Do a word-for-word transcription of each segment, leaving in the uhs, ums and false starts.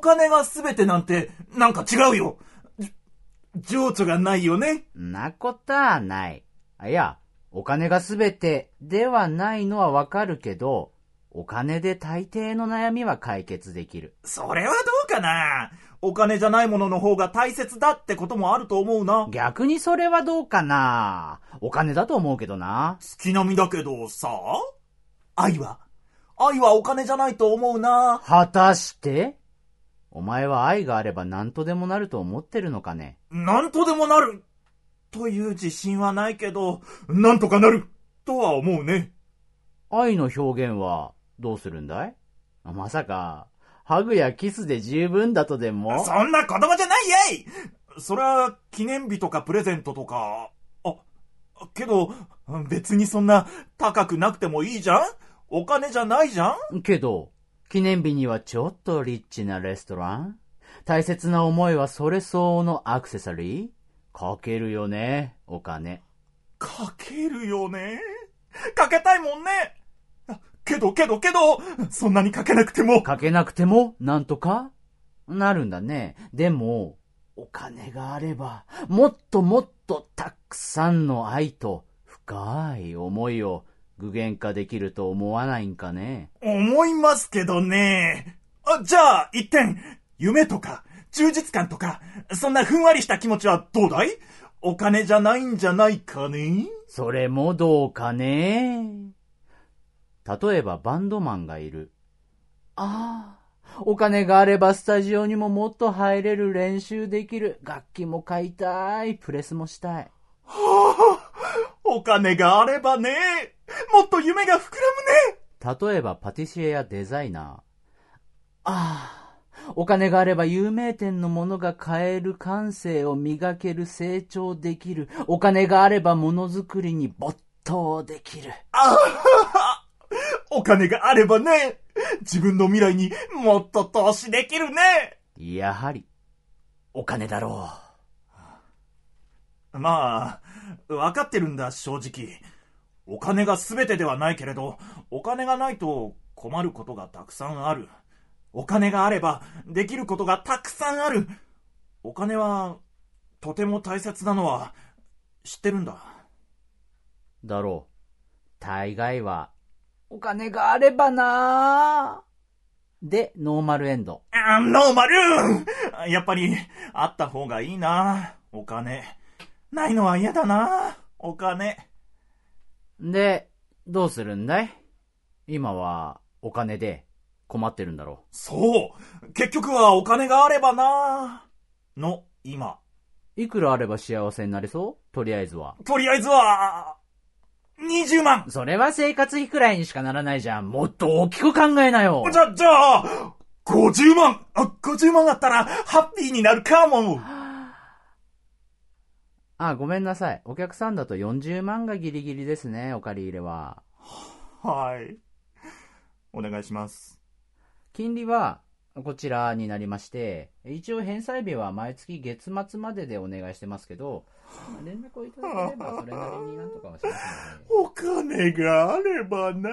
金が全てなんてなんか違うよ。情緒がないよね。 なことはない。いや、お金が全てではないのはわかるけど、お金で大抵の悩みは解決できる。 それはどうかな。お金じゃないものの方が大切だってこともあると思うな。 逆にそれはどうかな。お金だと思うけどな。 月並みだけどさ、愛は愛はお金じゃないと思うな。 果たしてお前は愛があれば何とでもなると思ってるのかね。 何とでもなるという自信はないけど、なんとかなるとは思うね。 愛の表現はどうするんだい？まさかハグやキスで十分だとでも？ そんな言葉じゃないやい。それは記念日とかプレゼントとか。あ、けど別にそんな高くなくてもいいじゃん。お金じゃないじゃん。 けど記念日にはちょっとリッチなレストラン、大切な思いはそれ相応のアクセサリー、かけるよね、お金。 かけるよね。かけたいもんね。けどけどけどそんなにかけなくてもかけなくてもなんとかなるんだね。でもお金があればもっともっとたくさんの愛と深い思いを具現化できると思わないんかね。 思いますけどね。あ、じゃあ一点、夢とか充実感とかそんなふんわりした気持ちはどうだい？お金じゃないんじゃないかね。 それもどうかね。例えばバンドマンがいる。ああ、お金があればスタジオにももっと入れる、練習できる、楽器も買いたい、プレスもしたい。 はあ、お金があればね、もっと夢が膨らむね。例えばパティシエやデザイナー。ああ、お金があれば有名店のものが買える、感性を磨ける、成長できる。お金があればものづくりに没頭できる。 ああ、お金があればね、自分の未来にもっと投資できるね。 やはりお金だろう。まあ分かってるんだ。正直お金が全てではないけれど、お金がないと困ることがたくさんある。お金があればできることがたくさんある。お金はとても大切なのは知ってるんだ。 だろう。大概はお金があればなーでノーマルエンド。 あ、ノーマルやっぱりあった方がいいな。お金ないのは嫌だな。お金でどうするんだい？今はお金で困ってるんだろう。 そう、結局はお金があればなの今。 いくらあれば幸せになれそう？とりあえずはとりあえずはにじゅうまん。 それは生活費くらいにしかならないじゃん。もっと大きく考えなよ。 じゃ、じゃあごじゅうまん。あ、ごじゅうまんあったらハッピーになるかも。 あ、ごめんなさい。お客さんだとよんじゅうまんがギリギリですね、お借り入れは。 はい、お願いします。 金利はこちらになりまして、一応返済日は毎月月末まででお願いしてますけど、連絡をいただければそれなりになんとかはしますので。 お金があればな。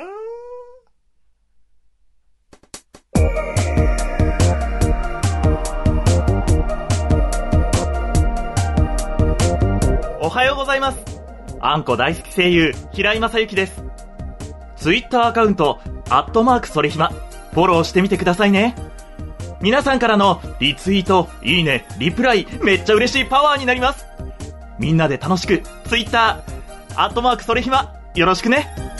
おはようございます。あんこ大好き声優平井正幸です。ツイッターアカウントアットマークそれひまフォローしてみてくださいね。皆さんからのリツイート、いいね、リプライめっちゃ嬉しいパワーになります。みんなで楽しくツイッターアットマークそれひまよろしくね。